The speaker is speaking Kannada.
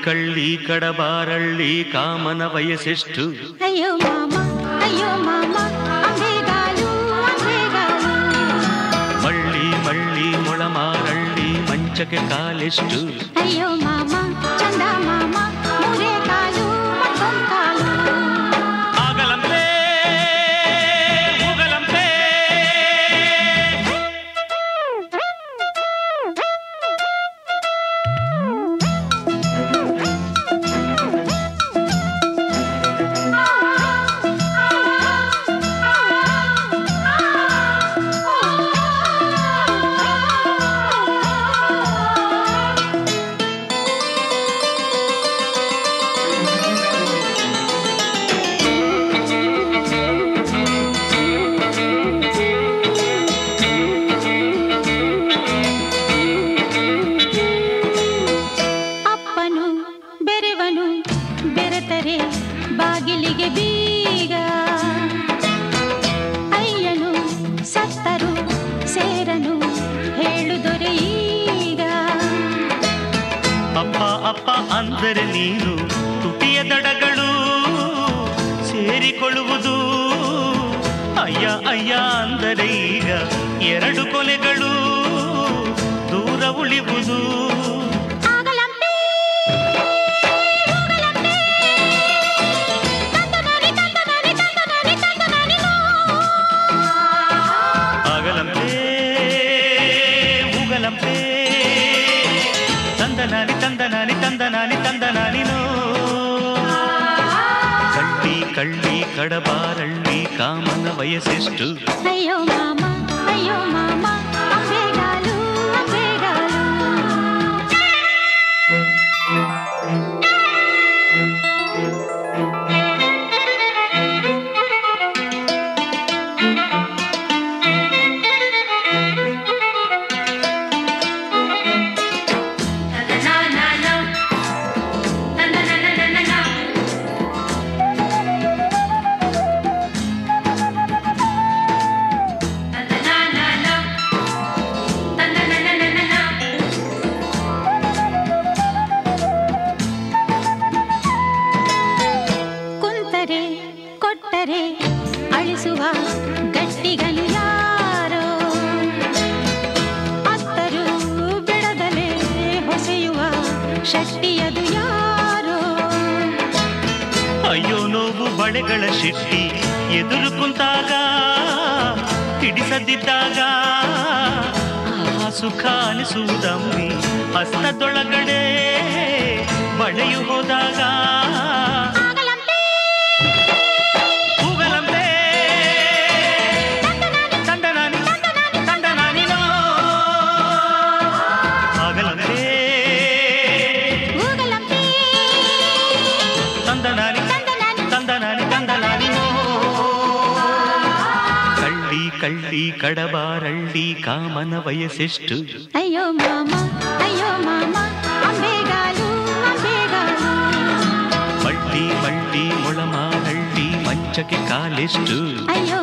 ಕಳ್ಳಿ ಕಡಬಾರಳ್ಳಿ ಕಾಮನ ವಯಸ್ಸೆಷ್ಟು? ಅಯ್ಯೋ ಮಾಮ ಅಂಬೆಗಾಲು ಅಂಬೆಗಾಲು. ಮಳ್ಳಿ ಮಳ್ಳಿ ಮೊಳಮಾರಳ್ಳಿ ಮಂಚಕ್ಕೆ ಕಾಲೆಷ್ಟು? ಅಯ್ಯೋ ಮಾಮ ಚಂದ ಮಾಮ ಮೂರೇ ಕಾಲು ಮತ್ತೊಂದು ಕಾಲು. ಆಗಲಂತೆ ಹೋಗಲಂತೆ ಬಾಗಿಲಿಗೆ ಬೀಗ. ಅಯ್ಯನು ಸತ್ತರು ಸೇರನು ಹೇಳುದೊರೆ ಈಗ. ಅಪ್ಪ ಅಪ್ಪ ಅಂದರೆ ನೀನು ತುಟಿಯ ದಡಗಳು ಸೇರಿಕೊಳ್ಳುವುದು. ಅಯ್ಯ ಅಯ್ಯ ಅಂದರೆ ಈಗ ಎರಡು ಕೊಲೆಗಳು ದೂರ ಉಳಿಯುವುದು. ತಂದನಾನಿ ತಂದನಾನಿ ತಂದನಾನಿ ತಂದನಾನಿನೋ. ಕಳ್ಳಿ ಕಳ್ಳಿ ಕಡಬಾರಳ್ಳಿ ಕಾಮನ ವಯಸ್ಸೆಷ್ಟು? ಅಯ್ಯೋ ಮಾಮ ಅಂಬೆಗಾಲು ಅಂಬೆಗಾಲು. ಕೊಟ್ಟರೆ ಅಳಿಸುವ ಗಟ್ಟಿಗನು ಯಾರೋ, ಅತ್ತರು ಬಿಡದಲೇ ಹೊಸೆಯುವ ಶಕ್ತಿಯದು ಯಾರೋ. ಅಯ್ಯೋ ನೋವು ಬಳೆಗಳ ಶಿಟ್ಟಿ ಎದುರು ಕುಂತಾಗ ಹಿಡಿಸದಿದ್ದಾಗ ಆ ಸುಖ ಅನಿಸುವುದಮ್ಮಿ ಹಸ್ತದೊಳಗಡೆ ಬಳೆಯು ಹೋದಾಗ. ಕಳ್ಳಿ ಕಡಬಾರಳ್ಳಿ ಕಾಮನ ವಯಸ್ಸೆಷ್ಟು? ಅಯ್ಯೋ ಮಾಮ ಅಂಬೆಗಾಲು ಅಂಬೆಗಾಲು. ಮಳ್ಳಿ ಮಳ್ಳಿ ಮೊಳಮಾರಳ್ಳಿ ಮಂಚಕ್ಕೆ ಕಾಲೆಷ್ಟು? ಅಯ್ಯೋ